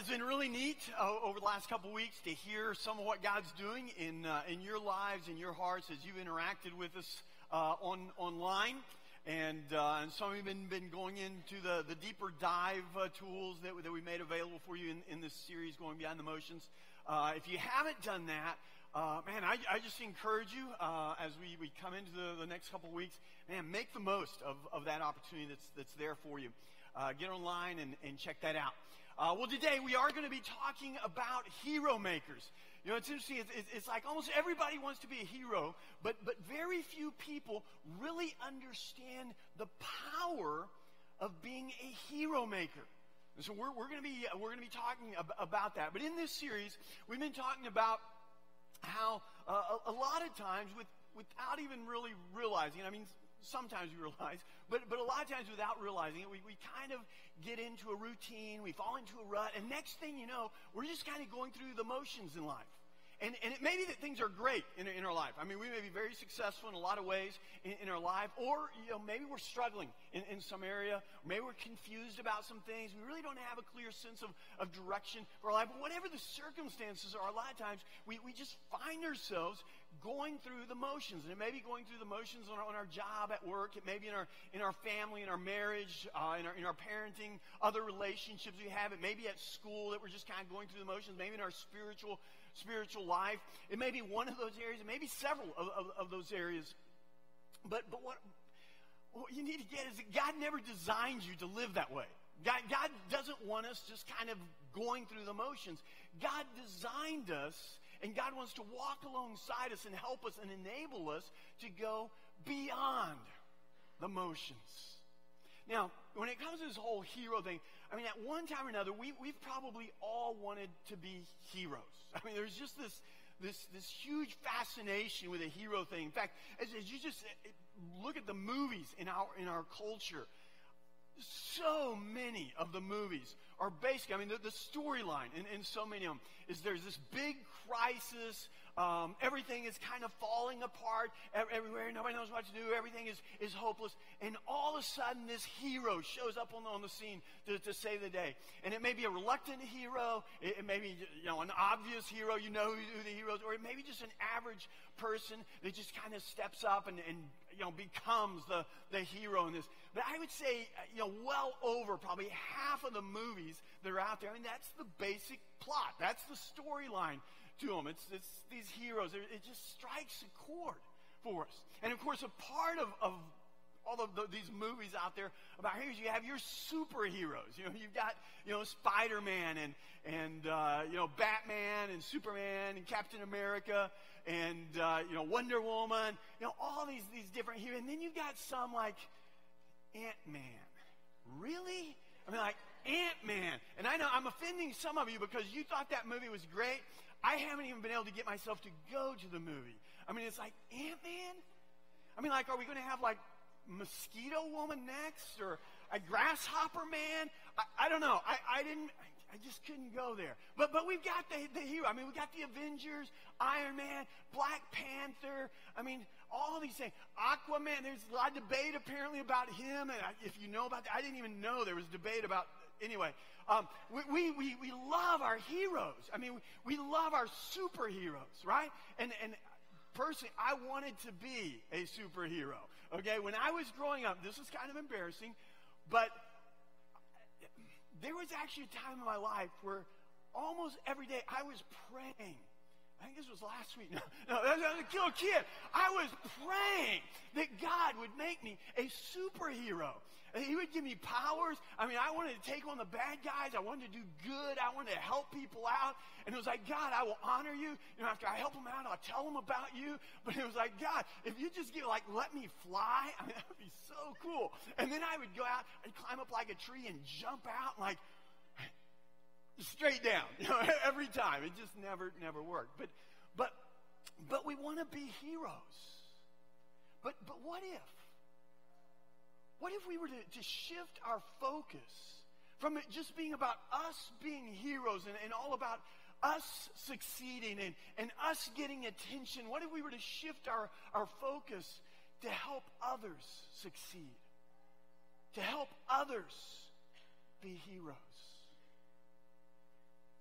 It's been really neat over the last couple weeks to hear some of what God's doing in your lives, in your hearts, as you've interacted with us online. And some of you have been going into the deeper dive tools that we made available for you in this series, Going Beyond the Motions. If you haven't done that, I just encourage you as we come into the next couple of weeks, make the most of that opportunity that's there for you. Get online and check that out. Well, today we are going to be talking about hero makers. You know, it's interesting. It's like almost everybody wants to be a hero, but very few people really understand the power of being a hero maker. And so we're going to be talking about that. But in this series, we've been talking about how a lot of times without even really realizing it, I mean, sometimes we realize, but a lot of times without realizing it, we kind of get into a routine, we fall into a rut, and next thing you know, we're just kind of going through the motions in life. And it may be that things are great in our life. I mean, we may be very successful in a lot of ways in our life, or maybe we're struggling in some area, or maybe we're confused about some things. We really don't have a clear sense of direction for our life. But whatever the circumstances are, a lot of times we just find ourselves going through the motions. And it may be going through the motions on our job at work. It may be in our family, in our marriage, in our parenting, other relationships we have. It may be at school that we're just kind of going through the motions. Maybe in our spiritual life. It may be one of those areas. It may be several of those areas. But what you need to get is that God never designed you to live that way. God doesn't want us just kind of going through the motions. God designed us, and God wants to walk alongside us and help us and enable us to go beyond the motions. Now, when it comes to this whole hero thing, I mean, at one time or another, we've probably all wanted to be heroes. I mean, there's just this huge fascination with a hero thing. In fact, as you just look at the movies in our culture, so many of the movies are basically, I mean, the storyline in so many of them is there's this big crisis. Everything is kind of falling apart everywhere. Nobody knows what to do. Everything is hopeless. And all of a sudden, this hero shows up on the scene to save the day. And it may be a reluctant hero. It may be an obvious hero. You know who the hero is. Or it may be just an average person that just kind of steps up and becomes the hero in this. But I would say, well over probably half of the movies that are out there, I mean, that's the basic plot. That's the storyline to them. It's these heroes. It just strikes a chord for us. And of course, a part of all of these movies out there about heroes, you have your superheroes. You've got Spider-Man and Batman and Superman and Captain America and Wonder Woman. All these different heroes. And then you've got some like Ant-Man. Really? I mean, like Ant-Man. And I know I'm offending some of you because you thought that movie was great. I haven't even been able to get myself to go to the movie. I mean, it's like Ant-Man? I mean, like, are we going to have like Mosquito Woman next or a Grasshopper Man? I don't know. I just couldn't go there. But we've got the hero. I mean, we've got the Avengers, Iron Man, Black Panther. I mean, all these things. Aquaman, there's a lot of debate apparently about him. And if you know about that, I didn't even know there was debate about. Anyway, we love our heroes. I mean, we love our superheroes, right? And personally, I wanted to be a superhero. Okay, when I was growing up, this was kind of embarrassing, but there was actually a time in my life where almost every day I was praying. I think this was last week. No, that was a little kid. I was praying that God would make me a superhero. And He would give me powers. I mean, I wanted to take on the bad guys. I wanted to do good. I wanted to help people out. And it was like, God, I will honor you. After I help them out, I'll tell them about you. But it was like, God, if you just let me fly, I mean, that would be so cool. And then I would go out and climb up like a tree and jump out like, straight down, every time. It just never worked. But we want to be heroes. But what if? What if we were to shift our focus from it just being about us being heroes and all about us succeeding and us getting attention? What if we were to shift our focus to help others succeed? To help others be heroes?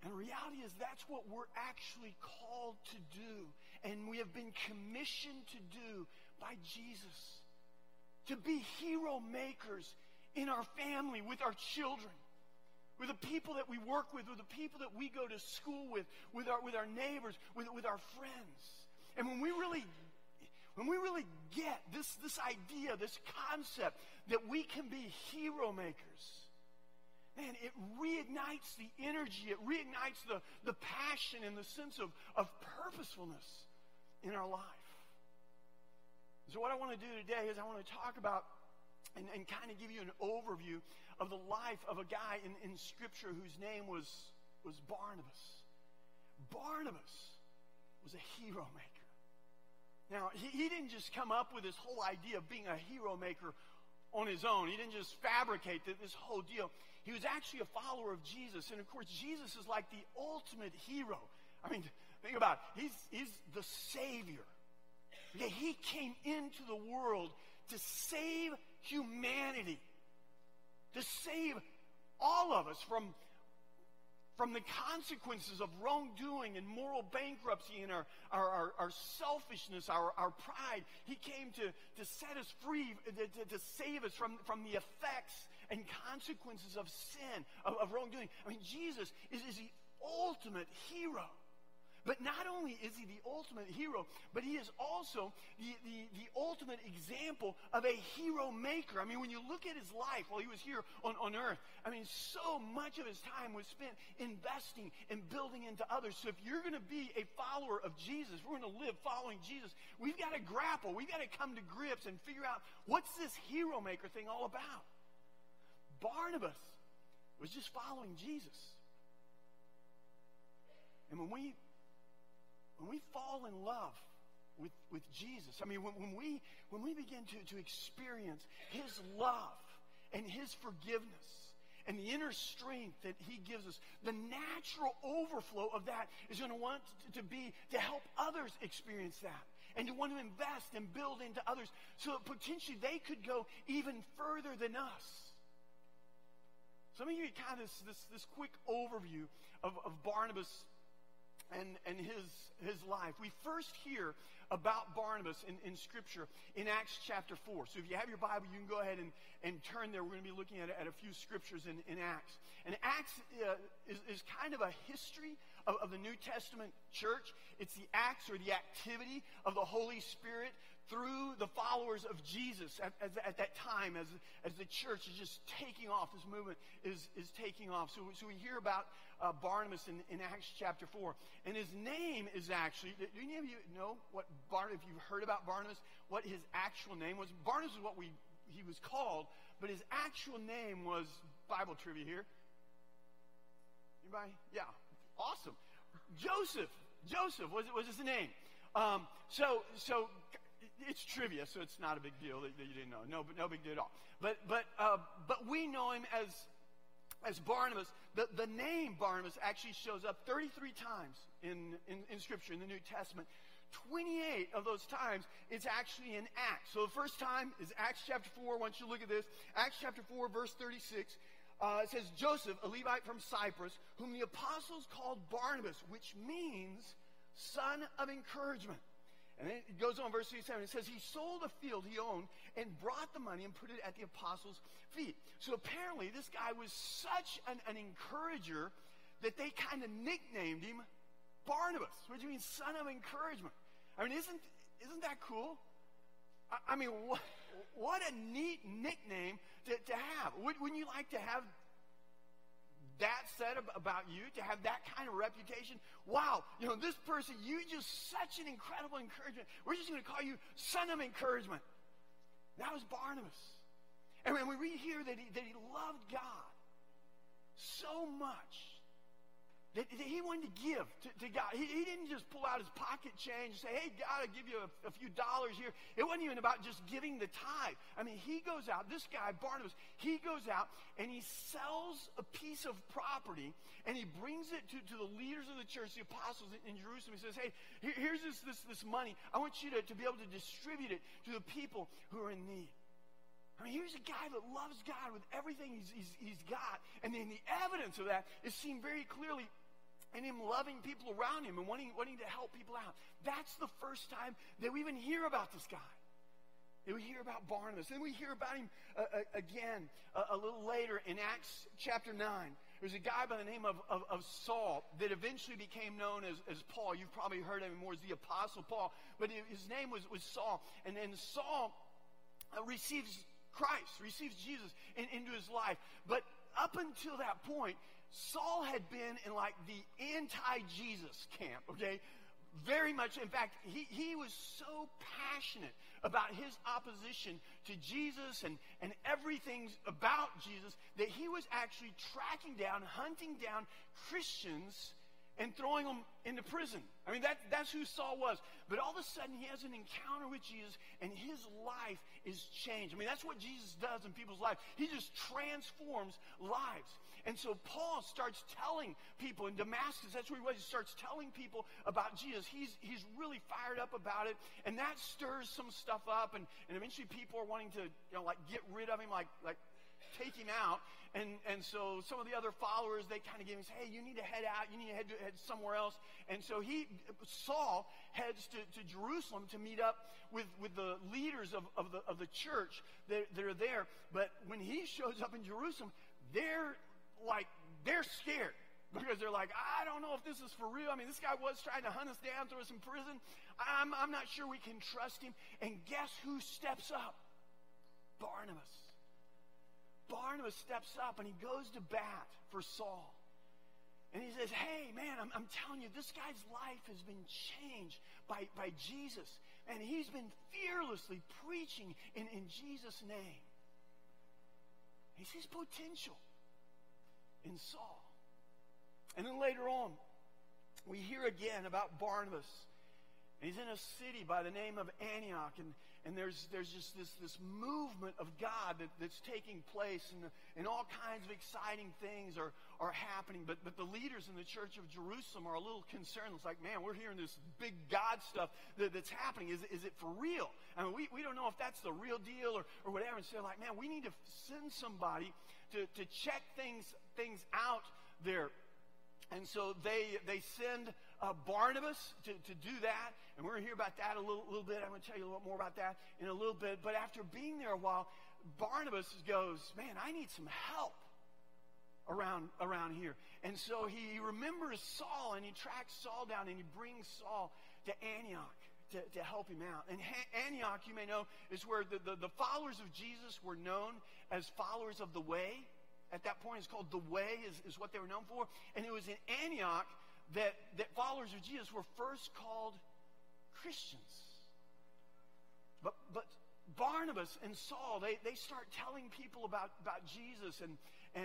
And the reality is that's what we're actually called to do. And we have been commissioned to do by Jesus. To be hero makers in our family, with our children, with the people that we work with the people that we go to school with our neighbors, with our friends. And when we really get this idea, this concept that we can be hero makers, man, it reignites the energy, it reignites the passion and the sense of purposefulness in our life. So what I want to do today is I want to talk about and kind of give you an overview of the life of a guy in Scripture whose name was Barnabas. Barnabas was a hero maker. Now, he didn't just come up with this whole idea of being a hero maker on his own. He didn't just fabricate this whole deal. He was actually a follower of Jesus. And, of course, Jesus is like the ultimate hero. I mean, think about it. He's the Savior. Yeah, he came into the world to save humanity, to save all of us from the consequences of wrongdoing and moral bankruptcy and our selfishness, our pride. He came to set us free, to save us from the effects and consequences of sin, of wrongdoing. I mean, Jesus is the ultimate hero. But not only is he the ultimate hero, but he is also the ultimate example of a hero maker. I mean, when you look at his life while he was here on earth, I mean, so much of his time was spent investing and building into others. So if you're going to be a follower of Jesus, we're going to live following Jesus, we've got to grapple, we've got to come to grips and figure out, what's this hero maker thing all about? Barnabas was just following Jesus. And when we fall in love with Jesus, I mean, when we begin to experience his love and his forgiveness and the inner strength that he gives us, the natural overflow of that is going to want to be to help others experience that and to want to invest and build into others so that potentially they could go even further than us. So let me give you kind of this quick overview of Barnabas and his life. We first hear about Barnabas in Scripture in Acts chapter 4. So if you have your Bible, you can go ahead and turn there. We're going to be looking at a few scriptures in Acts. And Acts is kind of a history of the New Testament church. It's the acts or the activity of the Holy Spirit through the followers of Jesus at that time as the church is just taking off. This movement is taking off. So we hear about Barnabas in Acts chapter 4. And his name is actually, do any of you know what if you've heard about Barnabas, what his actual name was? Barnabas is what he was called, but his actual name was, Bible trivia here. Anybody? Yeah. Awesome. Joseph was his name. So it's trivia, so it's not a big deal that you didn't know. No big deal at all. But we know him as Barnabas. The name Barnabas actually shows up 33 times in Scripture, in the New Testament. 28 of those times, it's actually in Acts. So the first time is Acts chapter 4. Once you look at this, Acts chapter 4, verse 36, it says, Joseph, a Levite from Cyprus, whom the apostles called Barnabas, which means son of encouragement. And then it goes on, verse 37, it says, he sold a field he owned and brought the money and put it at the apostles' feet. So apparently this guy was such an encourager that they kind of nicknamed him Barnabas, which means son of encouragement. I mean, isn't that cool? I mean, what a neat nickname to have. Wouldn't you like to have that said about you, to have that kind of reputation? Wow, this person, you just such an incredible encouragement. We're just going to call you son of encouragement. That was Barnabas. And when we read here that he loved God so much that he wanted to give to God. He didn't just pull out his pocket change and say, hey, God, I'll give you a few dollars here. It wasn't even about just giving the tithe. I mean, he goes out, this guy, Barnabas, he goes out and he sells a piece of property and he brings it to the leaders of the church, the apostles in Jerusalem. He says, hey, here's this money. I want you to be able to distribute it to the people who are in need. I mean, here's a guy that loves God with everything he's got. And then the evidence of that is seen very clearly and him loving people around him and wanting to help people out. That's the first time that we even hear about this guy. And we hear about Barnabas. Then we hear about him again a little later in Acts chapter 9. There's a guy by the name of Saul that eventually became known as Paul. You've probably heard of him more as the Apostle Paul. But his name was Saul. And then Saul receives Christ, receives Jesus into his life. But up until that point, Saul had been in like the anti-Jesus camp, okay? Very much. In fact, he was so passionate about his opposition to Jesus and everything about Jesus that he was actually tracking down, hunting down Christians and throwing them into prison. I mean, that's who Saul was. But all of a sudden, he has an encounter with Jesus, and his life is changed. I mean, that's what Jesus does in people's lives. He just transforms lives. And so Paul starts telling people in Damascus, that's where he was, he starts telling people about Jesus. He's really fired up about it, and that stirs some stuff up, and eventually people are wanting to, like get rid of him, like take him out. And so some of the other followers, they kind of give him, say, hey, you need to head out, you need to head somewhere else. And so Saul heads to Jerusalem to meet up with the leaders of the church that are there. But when he shows up in Jerusalem, they're scared, because they're like, I don't know if this is for real. I mean, this guy was trying to hunt us down, throw us in prison. I'm not sure we can trust him. And guess who steps up? Barnabas. Barnabas steps up and he goes to bat for Saul. And he says, hey, man, I'm telling you, this guy's life has been changed by Jesus. And he's been fearlessly preaching in Jesus' name. He sees potential in Saul. And then later on, we hear again about Barnabas. And he's in a city by the name of Antioch, and there's just this movement of God that's taking place, and all kinds of exciting things are happening. But the leaders in the church of Jerusalem are a little concerned. It's like, man, we're hearing this big God stuff that's happening. Is it for real? I mean, we don't know if that's the real deal or whatever. And so they're like, man, we need to send somebody to check things out there. And so they send Barnabas to do that. And we're going to hear about that a little bit. I'm going to tell you a little more about that in a little bit. But after being there a while, Barnabas goes, man, I need some help around here. And so he remembers Saul, and he tracks Saul down, and he brings Saul to Antioch to help him out. And Antioch, you may know, is where the followers of Jesus were known as followers of the way. At that point, it's called the Way, is what they were known for. And it was in Antioch that followers of Jesus were first called Christians. But Barnabas and Saul, they start telling people about Jesus, and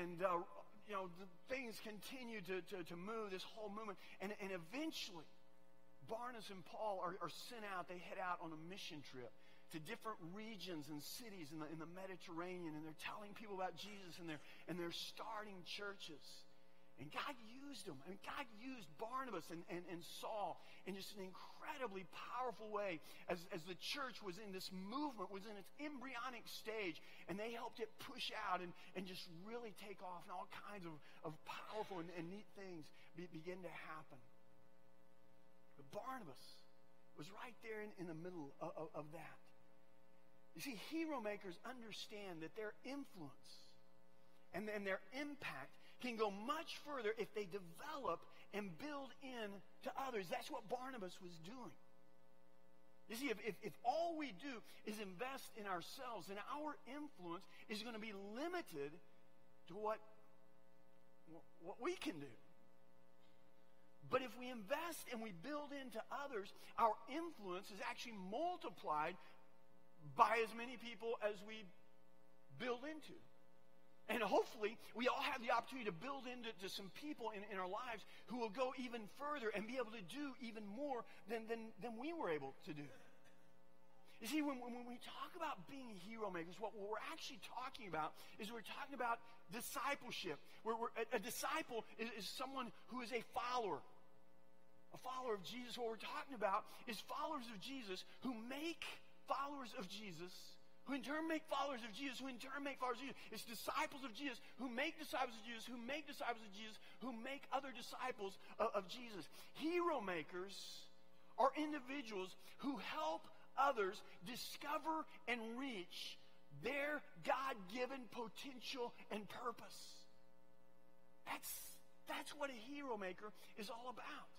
the things continue to move, this whole movement. And eventually, Barnabas and Paul are sent out. They head out on a mission trip to different regions and cities in the Mediterranean, and they're telling people about Jesus, and they're starting churches. And God used them. I mean, God used Barnabas and Saul in just an incredibly powerful way as the church was in this movement, was in its embryonic stage, and they helped it push out and just really take off, and all kinds of powerful and neat things begin to happen. But Barnabas was right there in the middle of that. You see, hero makers understand that their influence and their impact can go much further if they develop and build in to others. That's what Barnabas was doing. You see, if all we do is invest in ourselves, then our influence is going to be limited to what we can do. But if we invest and we build into others, our influence is actually multiplied by as many people as we build into. And hopefully, we all have the opportunity to build into some people in our lives who will go even further and be able to do even more than we were able to do. You see, when we talk about being hero makers, what we're actually talking about is we're talking about discipleship. A disciple is someone who is a follower of Jesus. What we're talking about is followers of Jesus who make followers of Jesus who in turn make followers of Jesus, who in turn make followers of Jesus. It's disciples of Jesus who make disciples of Jesus, who make disciples of Jesus, who make other disciples of Jesus. Hero makers are individuals who help others discover and reach their God-given potential and purpose. That's what a hero maker is all about.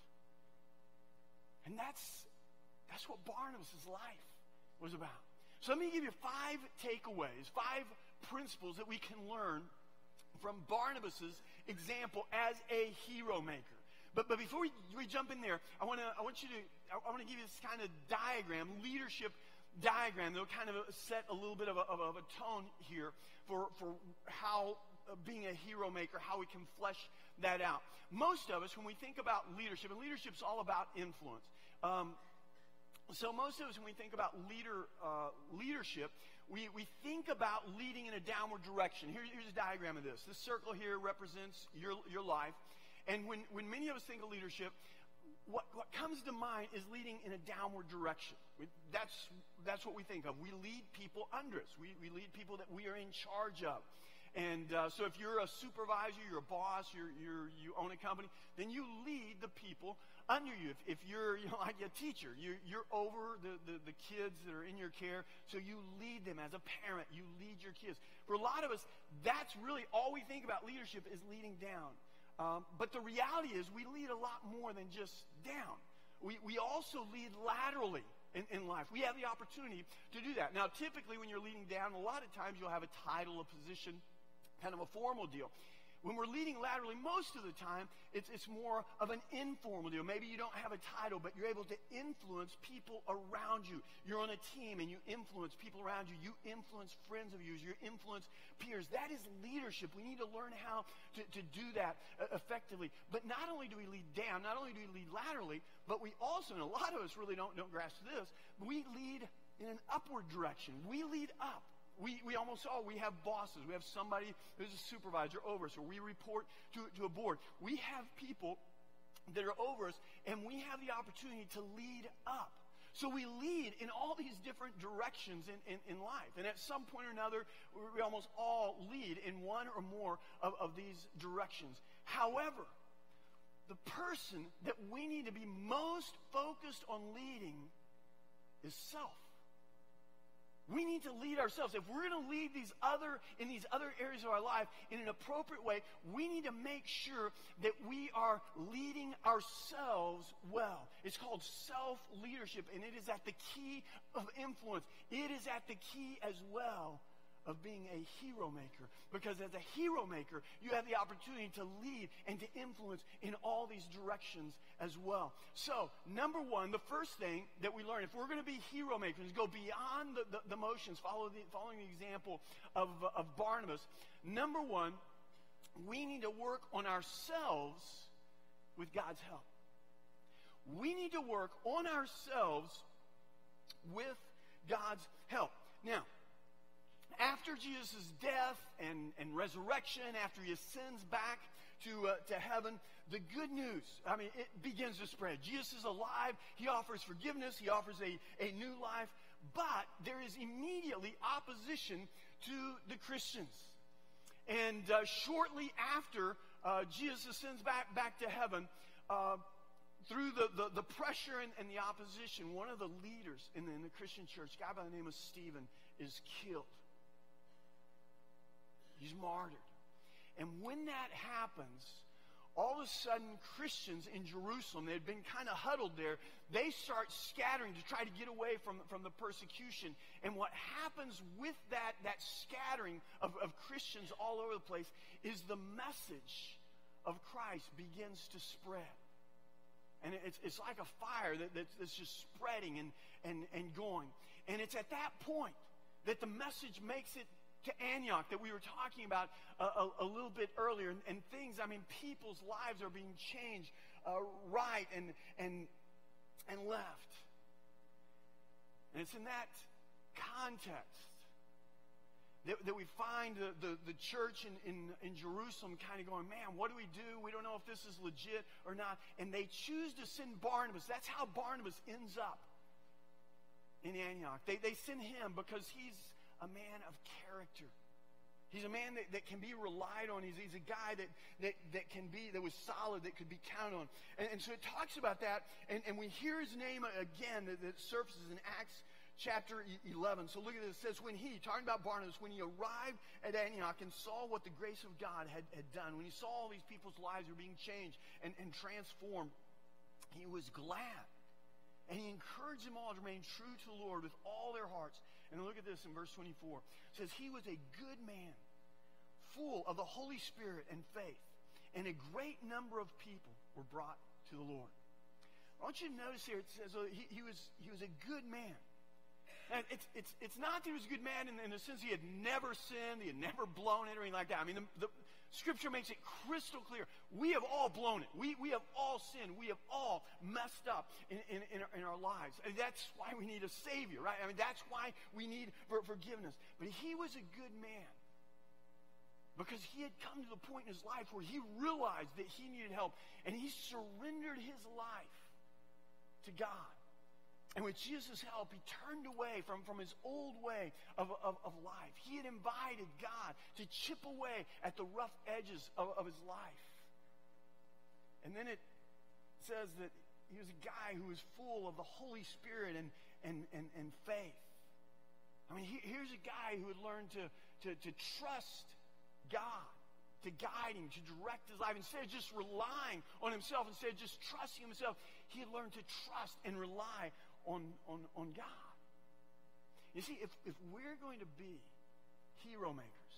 And that's what Barnabas' life was about. So let me give you 5 takeaways, 5 principles that we can learn from Barnabas' example as a hero maker. But before we jump in there, I want to give you this kind of diagram, leadership diagram that'll kind of set a little bit of a tone here for how being a hero maker, how we can flesh that out. Most of us, when we think about leadership, and leadership's all about influence. So most of us, when we think about leadership, we think about leading in a downward direction. Here's a diagram of this. This circle here represents your life. And when many of us think of leadership, what comes to mind is leading in a downward direction. That's what we think of. We lead people under us. We lead people that we are in charge of. And so if you're a supervisor, you're a boss, you own a company, then you lead the people under you. If you're like a teacher, you're over the kids that are in your care, so you lead them as a parent. You lead your kids. For a lot of us, that's really all we think about leadership is leading down. But the reality is we lead a lot more than just down. We also lead laterally in life. We have the opportunity to do that. Now, typically when you're leading down, a lot of times you'll have a title, a position, kind of a formal deal. When we're leading laterally, most of the time, it's more of an informal deal. Maybe you don't have a title, but you're able to influence people around you. You're on a team and you influence people around you. You influence friends of yours. You influence peers. That is leadership. We need to learn how to do that effectively. But not only do we lead down, not only do we lead laterally, but we also, and a lot of us really don't grasp this, we lead in an upward direction. We lead up. We almost all, we have bosses. We have somebody who's a supervisor over us, or we report to a board. We have people that are over us, and we have the opportunity to lead up. So we lead in all these different directions in life. And at some point or another, we almost all lead in one or more of these directions. However, the person that we need to be most focused on leading is self. We need to lead ourselves. If we're going to lead in these other areas of our life in an appropriate way, we need to make sure that we are leading ourselves well. It's called self-leadership, and it is at the key of influence. It is at the key as well of being a hero maker. Because as a hero maker, you have the opportunity to lead and to influence in all these directions as well. So, number one, the first thing that we learn, if we're going to be hero makers, go beyond the motions, following the example of Barnabas, number one, we need to work on ourselves with God's help. We need to work on ourselves with God's help. Now, after Jesus' death and resurrection, after he ascends back to heaven, the good news, it begins to spread. Jesus is alive. He offers forgiveness. He offers a new life. But there is immediately opposition to the Christians. And shortly after Jesus ascends back to heaven, through the pressure and the opposition, one of the leaders in the Christian church, a guy by the name of Stephen, is killed. He's martyred. And when that happens, all of a sudden Christians in Jerusalem, they had been kind of huddled there, they start scattering to try to get away from the persecution. And what happens with that scattering of Christians all over the place is the message of Christ begins to spread. And it's like a fire that's just spreading and going. And it's at that point that the message makes it to Antioch that we were talking about a little bit earlier. And things, people's lives are being changed right and left. And it's in that context that we find the church in Jerusalem kind of going, man, what do? We don't know if this is legit or not. And they choose to send Barnabas. That's how Barnabas ends up in Antioch. They send him because he's a man of character. He's a man that can be relied on. He's a guy that was solid, that could be counted on. And so it talks about that, and we hear his name again that surfaces in Acts chapter 11. So look at this. It says, when he, talking about Barnabas, when he arrived at Antioch and saw what the grace of God had done, when he saw all these people's lives were being changed and transformed, he was glad. And he encouraged them all to remain true to the Lord with all their hearts. And look at this in verse 24. It says, he was a good man, full of the Holy Spirit and faith, and a great number of people were brought to the Lord. I want you to notice here, it says he was a good man. And it's not that he was a good man in the sense he had never sinned, he had never blown it or anything like that. I mean, the Scripture makes it crystal clear. We have all blown it. We have all sinned. We have all messed up in our lives. And that's why we need a Savior, right? I mean, that's why we need forgiveness. But he was a good man because he had come to the point in his life where he realized that he needed help. And he surrendered his life to God. And with Jesus' help, he turned away from his old way of life. He had invited God to chip away at the rough edges of his life. And then it says that he was a guy who was full of the Holy Spirit and faith. I mean, here's a guy who had learned to trust God, to guide him, to direct his life. Instead of just relying on himself, instead of just trusting himself, he had learned to trust and rely on God. You see, if we're going to be hero makers,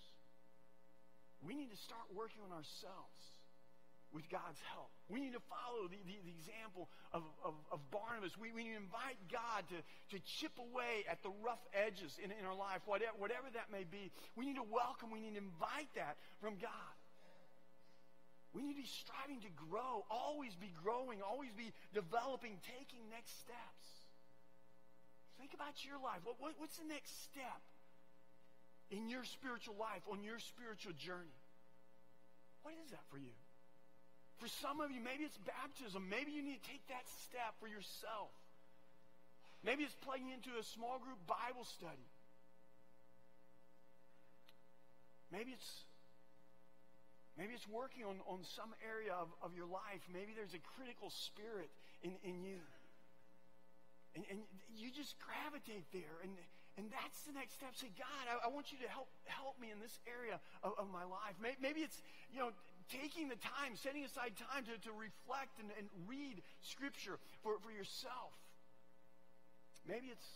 we need to start working on ourselves with God's help. We need to follow the example of Barnabas. We need to invite God to chip away at the rough edges in our life, whatever that may be. We need to welcome, we need to invite that from God. We need to be striving to grow, always be growing, always be developing, taking next steps. Think about your life. What's the next step in your spiritual life, on your spiritual journey? What is that for you? For some of you, maybe it's baptism. Maybe you need to take that step for yourself. Maybe it's plugging into a small group Bible study. Maybe it's working on some area of your life. Maybe there's a critical spirit in you. And you just gravitate there. And that's the next step. Say, God, I want you to help me in this area of my life. Maybe it's, taking the time, setting aside time to reflect and read Scripture for yourself. Maybe it's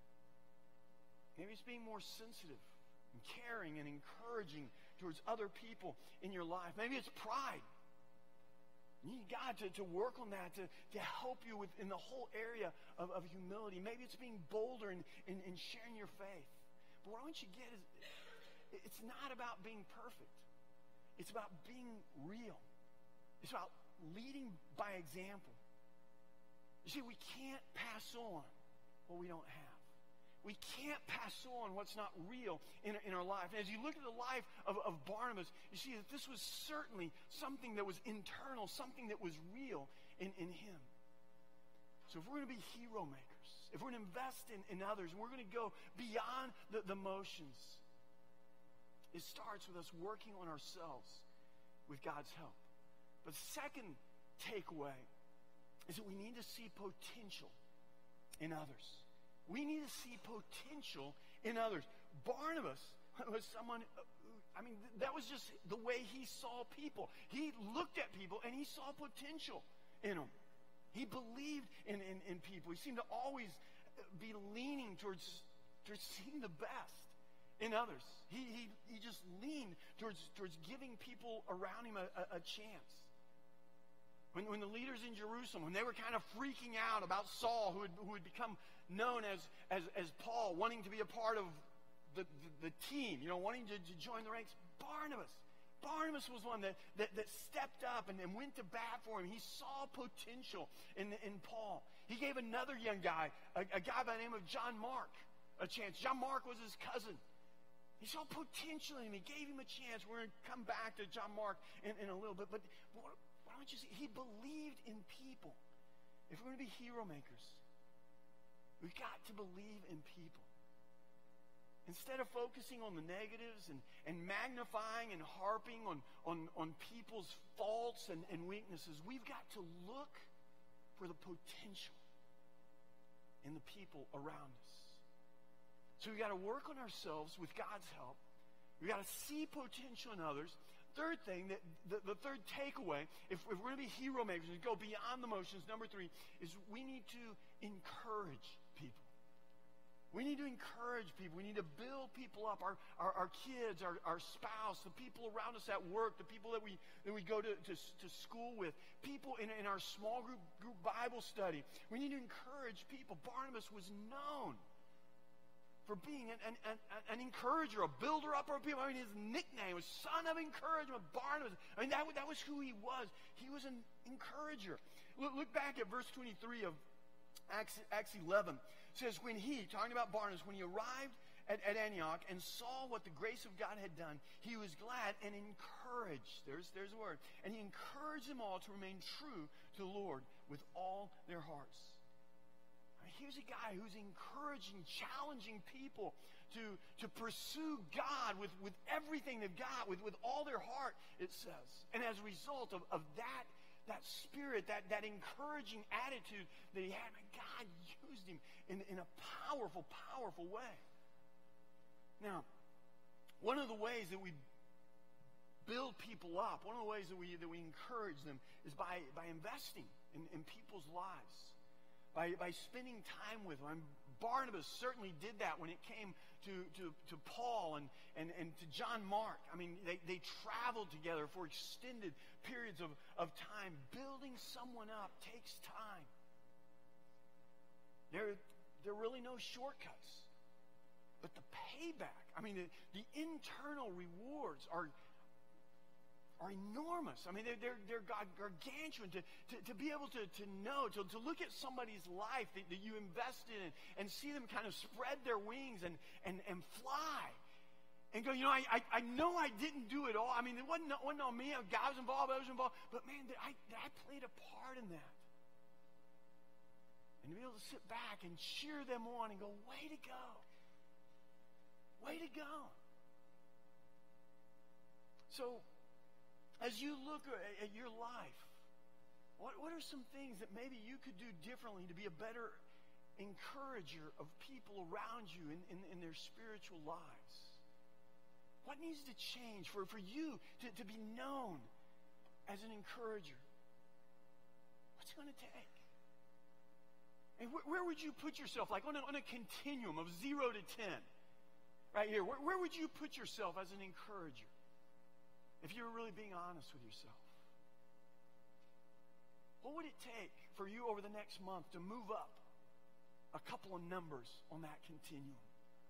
being more sensitive and caring and encouraging towards other people in your life. Maybe it's pride. You need God to work on that, to help you in the whole area of humility. Maybe it's being bolder in sharing your faith. But what I want you to get is, it's not about being perfect. It's about being real. It's about leading by example. You see, we can't pass on what we don't have. We can't pass on what's not real in our life. And as you look at the life of Barnabas, you see that this was certainly something that was internal, something that was real in him. So if we're going to be hero makers, if we're going to invest in others, and we're going to go beyond the motions, it starts with us working on ourselves with God's help. But the second takeaway is that we need to see potential in others. We need to see potential in others. Barnabas was someone, that was just the way he saw people. He looked at people and he saw potential in them. He believed in people. He seemed to always be leaning towards seeing the best in others. He just leaned towards giving people around him a chance. When the leaders in Jerusalem, when they were kind of freaking out about Saul, who had become known as Paul, wanting to be a part of the team, wanting to join the ranks, Barnabas was one that stepped up and went to bat for him. He saw potential in Paul. He gave another young guy, a guy by the name of John Mark, a chance. John Mark was his cousin. He saw potential in him. He gave him a chance. We're going to come back to John Mark in a little bit. But why don't you see? He believed in people. If we're going to be hero makers, we've got to believe in people. instead of focusing on the negatives and magnifying and harping on people's faults and weaknesses, we've got to look for the potential in the people around us. So we've got to work on ourselves with God's help. We've got to see potential in others. Third thing, the third takeaway, if we're going to be hero makers and go beyond the motions, number 3, is we need to encourage people. We need to encourage people. We need to build people up, our kids, our spouse, the people around us at work, the people that we go to school with, people in our small group Bible study. We need to encourage people. Barnabas was known for being an encourager, a builder up of people. I mean, his nickname was Son of Encouragement, Barnabas. I mean, that was who he was. He was an encourager. Look back at verse 23 of Acts 11. It says, when he, talking about Barnabas, when he arrived at Antioch and saw what the grace of God had done, he was glad and encouraged. There's the word. And he encouraged them all to remain true to the Lord with all their hearts. Here's a guy who's encouraging, challenging people to pursue God with everything they've got, with all their heart, it says. And as a result of that spirit, that encouraging attitude that he had, God used him in a powerful, powerful way. Now, one of the ways that we build people up, one of the ways that we encourage them is by investing in people's lives. By spending time with them. Barnabas certainly did that when it came to Paul and to John Mark. I mean, they traveled together for extended periods of time. Building someone up takes time. There are really no shortcuts. But the payback, I mean, the internal rewards are enormous. I mean, they're gargantuan. To be able to know, to look at somebody's life that you invested in and see them kind of spread their wings and fly. And go, I know I didn't do it all. I mean, it wasn't on me. God was involved, I was involved. But man, I played a part in that. And to be able to sit back and cheer them on and go, way to go. Way to go. So, as you look at your life, what are some things that maybe you could do differently to be a better encourager of people around you in their spiritual lives? What needs to change for you to be known as an encourager? What's it going to take? And where would you put yourself, like on a continuum of 0 to 10? Right here, where would you put yourself as an encourager? If you were really being honest with yourself, what would it take for you over the next month to move up a couple of numbers on that continuum?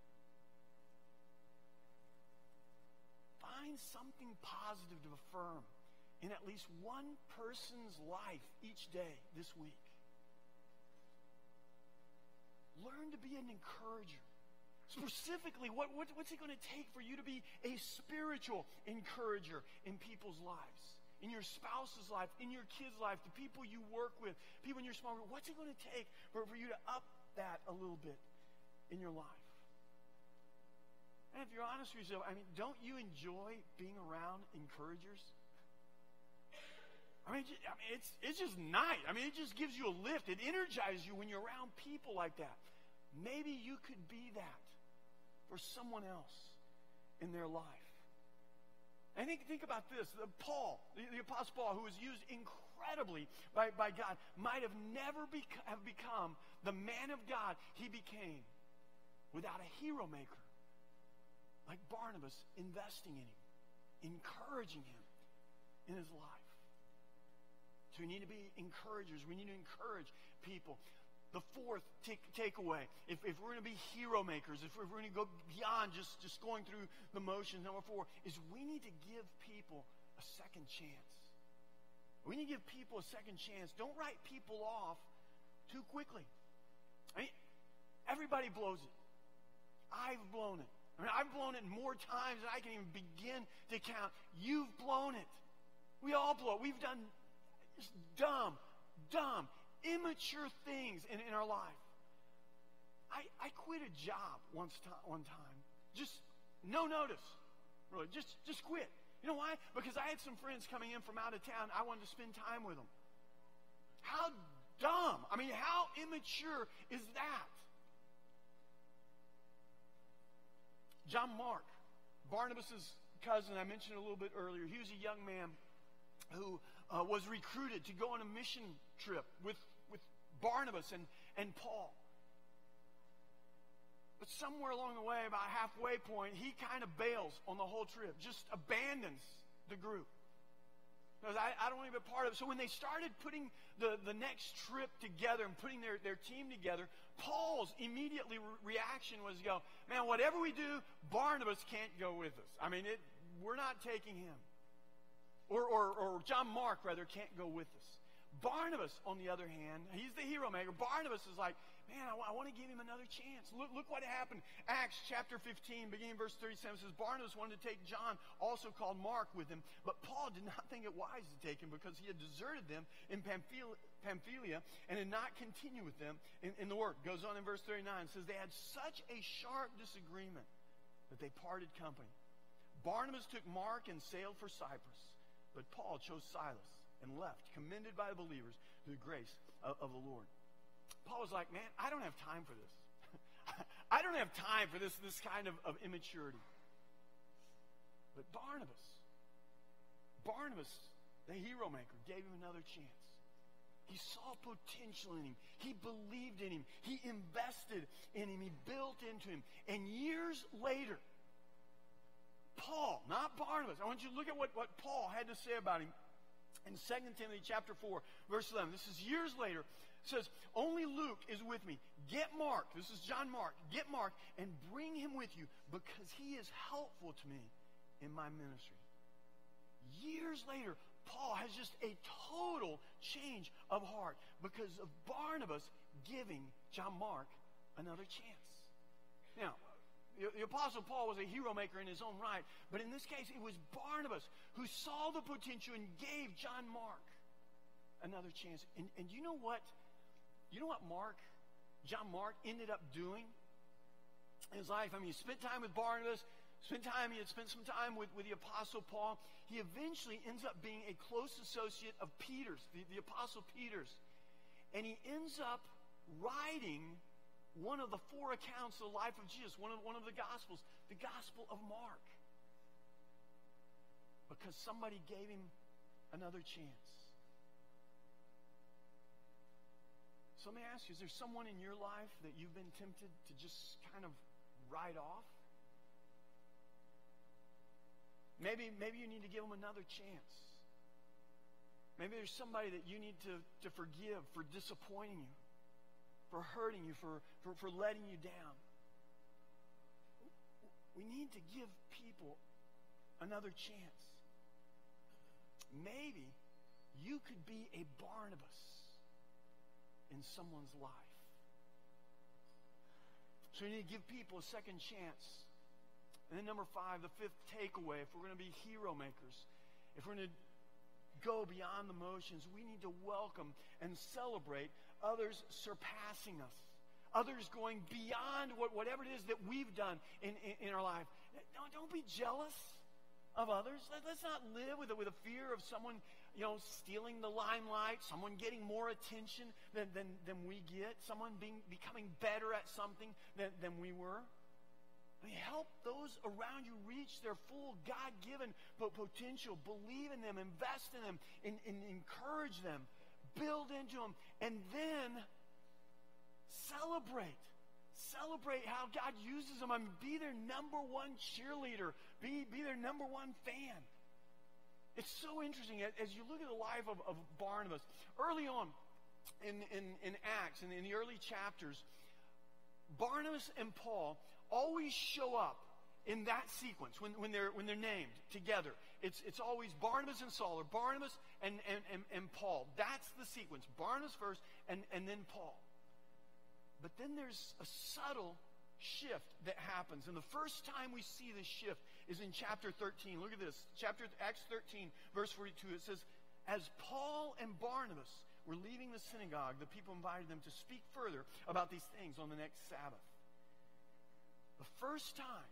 Find something positive to affirm in at least one person's life each day this week. Learn to be an encourager. Specifically, what's it going to take for you to be a spiritual encourager in people's lives? In your spouse's life, in your kid's life, the people you work with, people in your small group. What's it going to take for you to up that a little bit in your life? And if you're honest with yourself, I mean, don't you enjoy being around encouragers? I mean, it's just nice. I mean, it just gives you a lift. It energizes you when you're around people like that. Maybe you could be that for someone else in their life. And think about this. Paul, the Apostle Paul, who was used incredibly by God, might have never have become the man of God he became without a hero maker like Barnabas investing in him, encouraging him in his life. So we need to be encouragers. We need to encourage people. The fourth takeaway, if we're going to be hero makers, if we're going to go beyond just going through the motions, number 4, is we need to give people a second chance. We need to give people a second chance. Don't write people off too quickly. I mean, everybody blows it. I've blown it. I mean, I've blown it more times than I can even begin to count. You've blown it. We all blow it. We've done just dumb, immature things in our life. I quit a job one time Just no notice. Really, just quit. You know why? Because I had some friends coming in from out of town. I wanted to spend time with them. How dumb. I mean, how immature is that? John Mark, Barnabas' cousin, I mentioned a little bit earlier. He was a young man who was recruited to go on a mission trip with Barnabas and Paul. But somewhere along the way, about halfway point, he kind of bails on the whole trip, just abandons the group. Because I don't want to be a part of it. So when they started putting the next trip together and putting their team together, Paul's immediately reaction was to go, man, whatever we do, Barnabas can't go with us. I mean, we're not taking him. Or John Mark, rather, can't go with us. Barnabas, on the other hand, he's the hero maker. Barnabas is like, man, I want to give him another chance. Look what happened. Acts chapter 15, beginning verse 37, says, Barnabas wanted to take John, also called Mark, with him. But Paul did not think it wise to take him because he had deserted them in Pamphylia and did not continue with them in the work. Goes on in verse 39, says, they had such a sharp disagreement that they parted company. Barnabas took Mark and sailed for Cyprus, but Paul chose Silas and left, commended by the believers through the grace of the Lord. Paul was like, man, I don't have time for this. I don't have time for this kind of immaturity. But Barnabas, the hero maker, gave him another chance. He saw potential in him. He believed in him. He invested in him. He built into him. And years later, Paul, not Barnabas, I want you to look at what Paul had to say about him. In 2 Timothy chapter 4, verse 11, this is years later, says, only Luke is with me. Get Mark, this is John Mark, get Mark and bring him with you because he is helpful to me in my ministry. Years later, Paul has just a total change of heart because of Barnabas giving John Mark another chance. Now, the Apostle Paul was a hero maker in his own right, but in this case, it was Barnabas who saw the potential and gave John Mark another chance. And you know what? You know what John Mark ended up doing in his life? I mean, he spent time with Barnabas, he had spent some time with the Apostle Paul. He eventually ends up being a close associate of Peter's, the Apostle Peter's. And he ends up writing one of the 4 accounts of the life of Jesus, one of the Gospels, the Gospel of Mark. Because somebody gave him another chance. So let me ask you, is there someone in your life that you've been tempted to just kind of write off? Maybe you need to give them another chance. Maybe there's somebody that you need to forgive for disappointing you, for hurting you, for letting you down. We need to give people another chance. Maybe you could be a Barnabas in someone's life. So you need to give people a second chance. And then number 5, the 5th takeaway, if we're going to be hero makers, if we're going to go beyond the motions, we need to welcome and celebrate others surpassing us. Others going beyond whatever it is that we've done in our life. Don't be jealous of others. Let's not live with a fear of someone, stealing the limelight, someone getting more attention than we get, someone becoming better at something than we were. I mean, help those around you reach their full God-given potential. Believe in them, invest in them, encourage them, build into them, and then celebrate. Celebrate how God uses them. I mean, be their number one cheerleader. Be their number one fan. It's so interesting as you look at the life of Barnabas. Early on in Acts, in the early chapters, Barnabas and Paul always show up in that sequence when they're named together. It's always Barnabas and Saul, or Barnabas and Paul. That's the sequence. Barnabas first, and then Paul. But then there's a subtle shift that happens. And the first time we see this shift is in chapter 13. Look at this. Acts 13, verse 42. It says, as Paul and Barnabas were leaving the synagogue, the people invited them to speak further about these things on the next Sabbath. The first time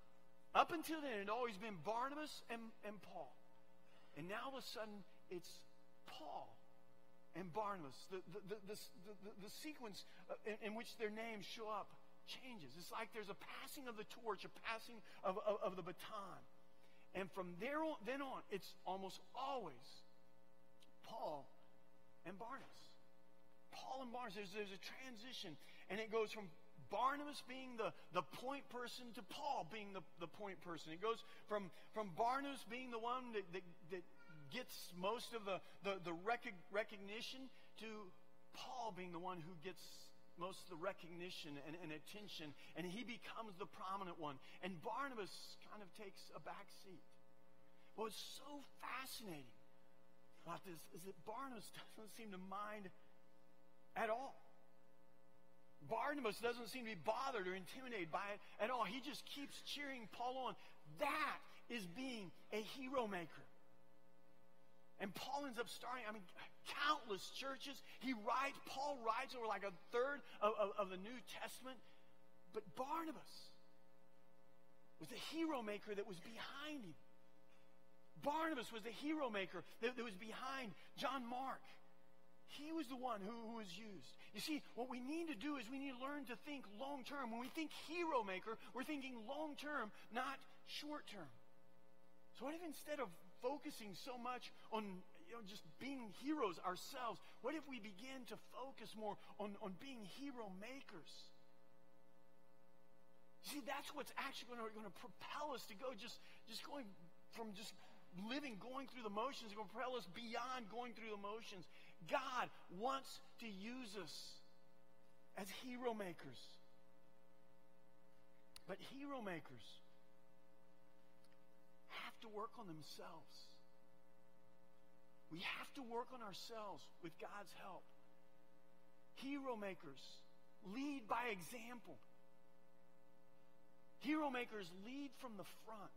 Up until then, it had always been Barnabas and Paul. And now all of a sudden, it's Paul and Barnabas. The sequence in which their names show up changes. It's like there's a passing of the torch, a passing of the baton. And from then on, it's almost always Paul and Barnabas. Paul and Barnabas, there's a transition. And it goes from Barnabas being the point person to Paul being the point person. It goes from Barnabas being the one that gets most of the recognition to Paul being the one who gets most of the recognition and attention, and he becomes the prominent one. And Barnabas kind of takes a back seat. What's so fascinating about this is that Barnabas doesn't seem to mind at all. Barnabas doesn't seem to be bothered or intimidated by it at all. He just keeps cheering Paul on. That is being a hero maker. And Paul ends up starting, countless churches. Paul writes over like a third of the New Testament. But Barnabas was the hero maker that was behind him. Barnabas was the hero maker that was behind John Mark. He was the one who was used. You see, what we need to do is we need to learn to think long term. When we think hero maker, we're thinking long term, not short term. So what if instead of focusing so much on just being heroes ourselves, what if we begin to focus more on being hero makers? See, that's what's actually going to propel us to go just going from just going through the motions. It's going to propel us beyond going through the motions. God wants to use us as hero makers. But hero makers have to work on themselves. We have to work on ourselves with God's help. Hero makers lead by example. Hero makers lead from the front.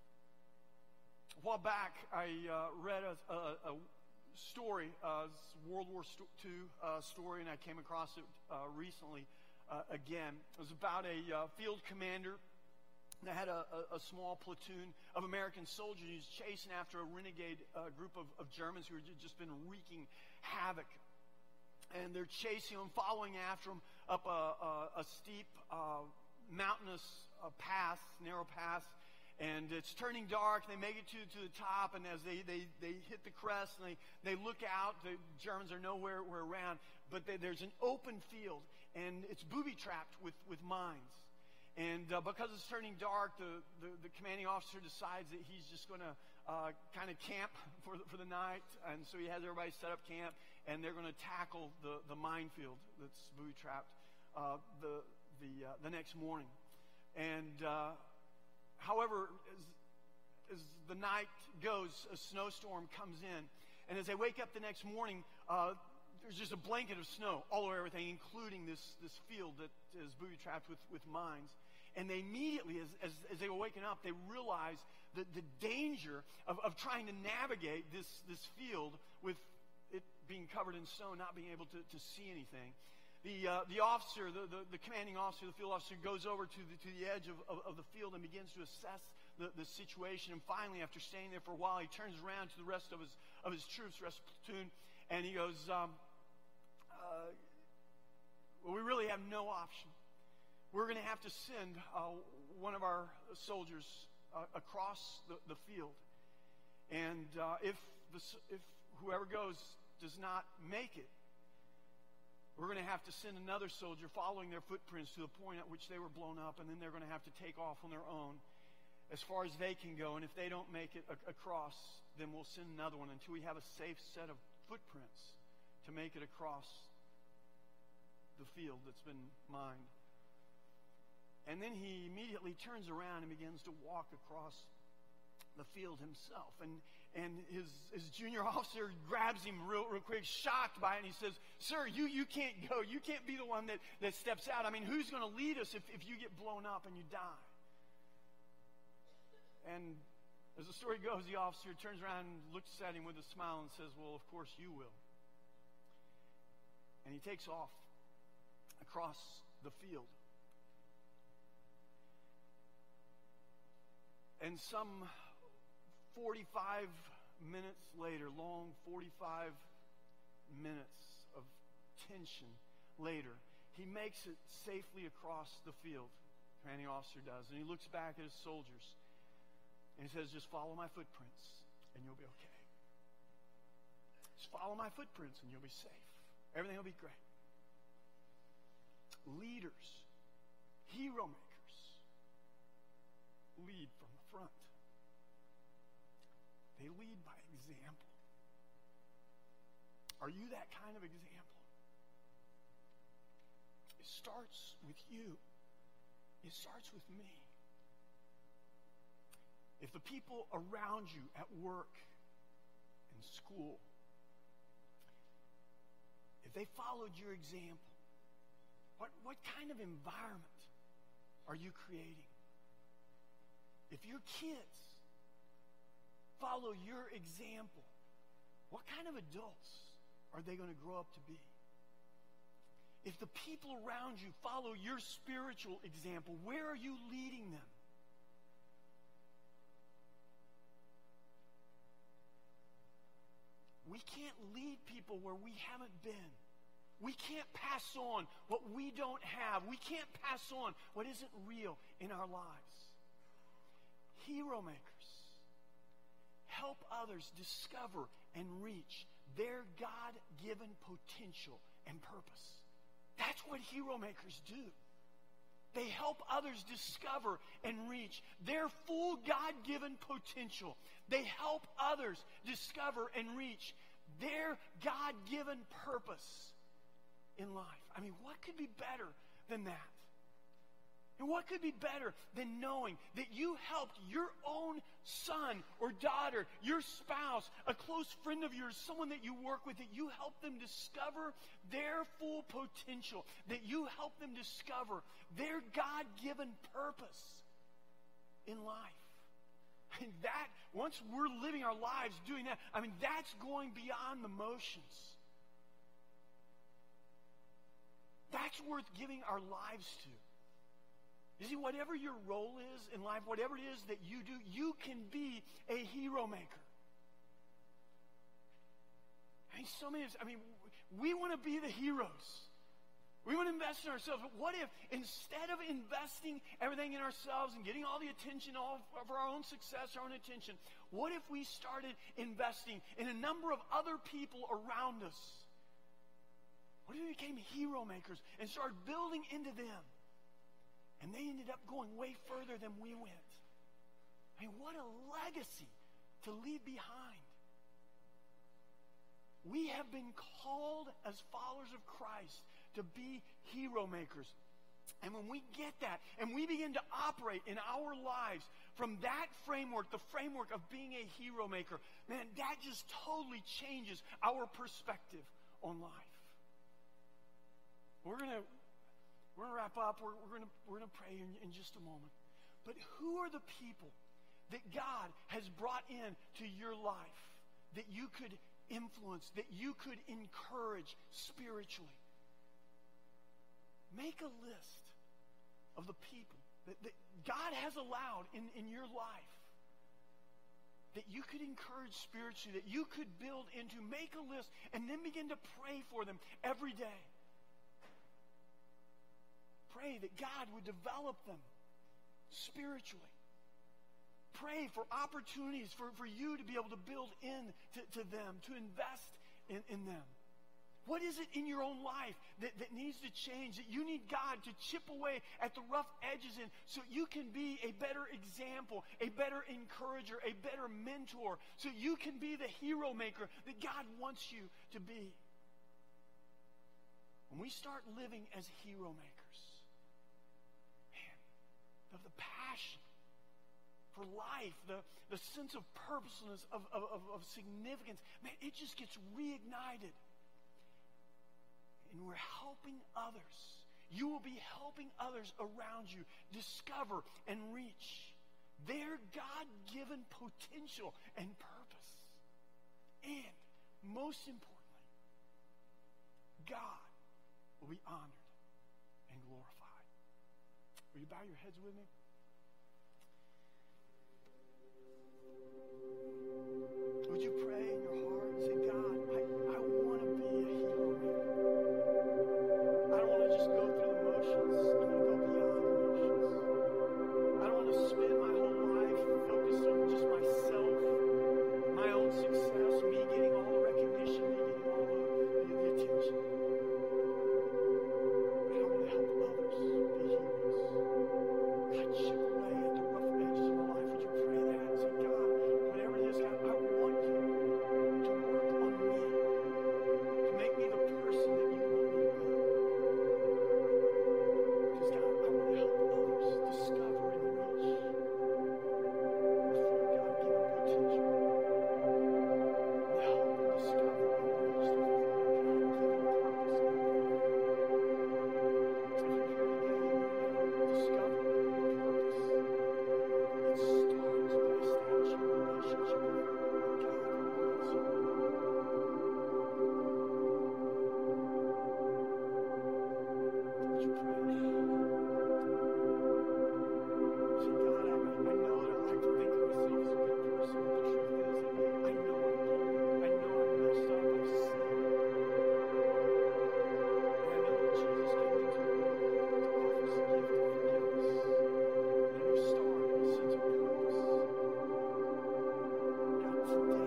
A while back, I read a story, World War II story, and I came across it recently again. It was about a field commander that had a small platoon of American soldiers. He was chasing after a renegade group of Germans who had just been wreaking havoc. And they're chasing him, following after him up a steep, mountainous path, narrow path. And it's turning dark. They make it to the top, and as they hit the crest, and they look out, the Germans are nowhere around. But there's an open field, and it's booby-trapped with mines. And because it's turning dark, the commanding officer decides that he's just going to kind of camp for the night. And so he has everybody set up camp, and they're going to tackle the minefield that's booby-trapped the next morning. And however, as the night goes, a snowstorm comes in. And as they wake up the next morning, there's just a blanket of snow all over everything, including this field that is booby-trapped with mines. And they immediately, as they were waking up, they realized the danger of trying to navigate this field with it being covered in snow, not being able to see anything. The officer, the commanding officer, the field officer, goes over to the edge of the field and begins to assess the situation. And finally, after staying there for a while, he turns around to the rest of his troops, the rest of the platoon, and he goes, well, we really have no option. We're going to have to send one of our soldiers across the field. And if whoever goes does not make it, we're going to have to send another soldier following their footprints to the point at which they were blown up, and then they're going to have to take off on their own as far as they can go. And if they don't make it across, then we'll send another one until we have a safe set of footprints to make it across the field that's been mined. And then he immediately turns around and begins to walk across the field himself. And his junior officer grabs him real quick, shocked by it, and he says, "Sir, you can't go. You can't be the one that steps out. I mean, who's going to lead us if you get blown up and you die?" And as the story goes, the officer turns around and looks at him with a smile and says, "Well, of course you will." And he takes off across the field. And some 45 minutes later, long 45 minutes of tension later, he makes it safely across the field. Commanding officer does. And he looks back at his soldiers and he says, just follow my footprints and you'll be okay. Just follow my footprints and you'll be safe. Everything will be great. Leaders, hero makers, lead from the front. They lead by example. Are you that kind of example? It starts with you. It starts with me. If the people around you at work and school, if they followed your example, what kind of environment are you creating? If your kids follow your example, what kind of adults are they going to grow up to be? If the people around you follow your spiritual example, where are you leading them? We can't lead people where we haven't been. We can't pass on what we don't have. We can't pass on what isn't real in our lives. Hero makers help others discover and reach their God-given potential and purpose. That's what hero makers do. They help others discover and reach their full God-given potential. They help others discover and reach their God-given purpose in life. I mean, what could be better than that? And what could be better than knowing that you helped your own son or daughter, your spouse, a close friend of yours, someone that you work with, that you help them discover their full potential, that you help them discover their God-given purpose in life. And that, once we're living our lives doing that, I mean, that's going beyond the motions. That's worth giving our lives to. You see, whatever your role is in life, whatever it is that you do, you can be a hero maker. I mean, so many of us, we want to be the heroes. We want to invest in ourselves. But what if, instead of investing everything in ourselves and getting all the attention, all of our own success, our own attention, what if we started investing in a number of other people around us? What if we became hero makers and started building into them? And they ended up going way further than we went. I mean, what a legacy to leave behind. We have been called as followers of Christ to be hero makers. And when we get that, and we begin to operate in our lives from that framework, the framework of being a hero maker, man, that just totally changes our perspective on life. We're going to wrap up. We're going to pray in just a moment. But who are the people that God has brought in to your life that you could influence, that you could encourage spiritually? Make a list of the people that God has allowed in your life that you could encourage spiritually, that you could build into. Make a list and then begin to pray for them every day. Pray that God would develop them spiritually. Pray for opportunities for you to be able to build in to them, to invest in them. What is it in your own life that needs to change, that you need God to chip away at the rough edges in so you can be a better example, a better encourager, a better mentor, so you can be the hero maker that God wants you to be? When we start living as hero makers, of the passion for life, the sense of purposefulness, of significance, man, it just gets reignited. And we're helping others. You will be helping others around you discover and reach their God-given potential and purpose. And most importantly, God will be honored and glorified. Will you bow your heads with me? Would you pray in your heart and say, God, I want to be a hero maker. I don't want to just go through the motions. I want to go beyond the motions. I don't want to spend my whole life focused on just myself, my own success, me getting all the recognition, me getting all the attention. But I want to help others be heroes. God, chip away at the rough edges of my life. Would you pray that and say, God, whatever it is, God, I want you to work on me, to make me the person that you want me to be. Because, God, I want to help others discover and reach the full God-given potential. To help them discover and reach the full God-given purpose in their life. So if you're here today and you've never discovered your purpose, it starts by establishing a relationship with God who loves you. Would you pray? Say, God, I know that I like to think of myself as a good person, but the truth is that I know I'm broken. I know I'm messed up. I've sinned. And I know that Jesus came into the world to offer us a gift of forgiveness, a new start, and a sense of purpose. God, today